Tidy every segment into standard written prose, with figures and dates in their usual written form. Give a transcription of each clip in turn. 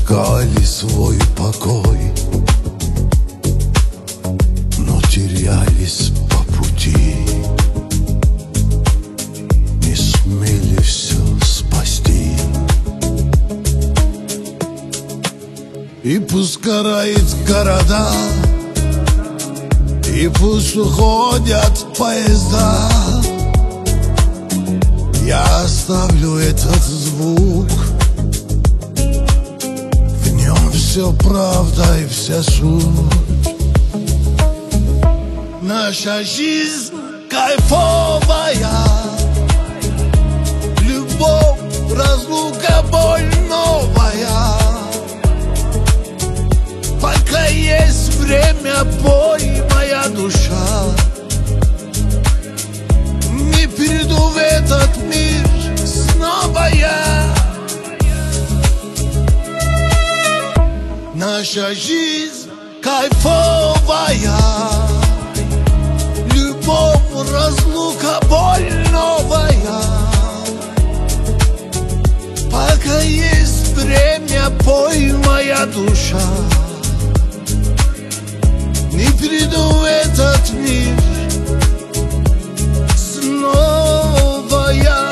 искали свой покой, но терялись по пути, не смели все спасти. И пусть горает города, и пусть уходят поезда, я оставлю этот звук. В нем все правда и вся суть. Наша жизнь кайфовая, любовь, разлука, боль новая. Пока есть время, пой, моя душа. Не приду в этот мир снова я. Наша жизнь кайфовая, любовь, разлука, боль новая. Пока есть время, пой, моя душа. Не приду в этот мир снова я.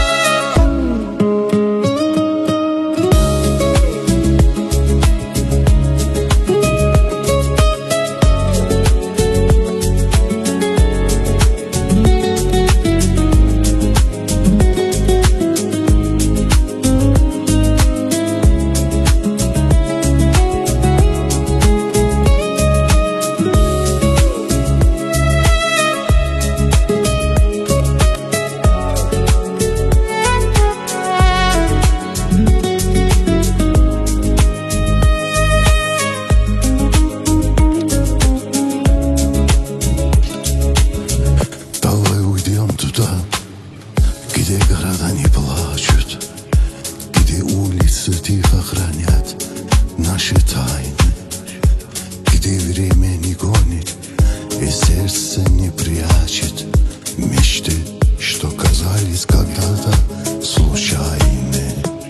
Где города не плачут, где улицы тихо хранят наши тайны, где время не гонит и сердце не прячет мечты, что казались когда-то случайны.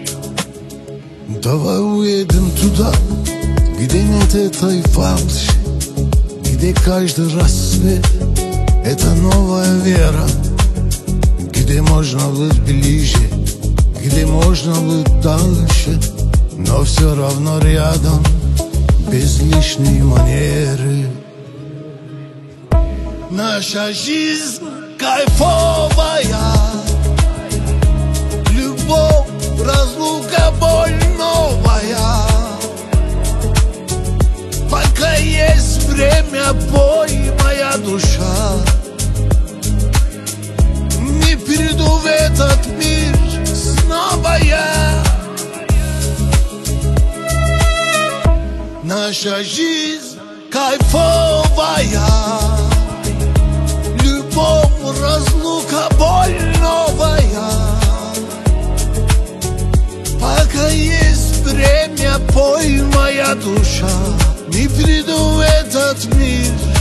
Давай уедем туда, где нет этой фальши, где каждый рассвет — это новая вера, где можно быть ближе, где можно быть дальше, но все равно рядом, без лишней манеры. Наша жизнь кайфовая, любовь, разлука, боль новая. Пока есть время, пой, моя душа. Не приду в этот мир снова я. Наша жизнь кайфовая, любовь, разлука, боль новая. Пока есть время, пой, моя душа. Не приду в этот мир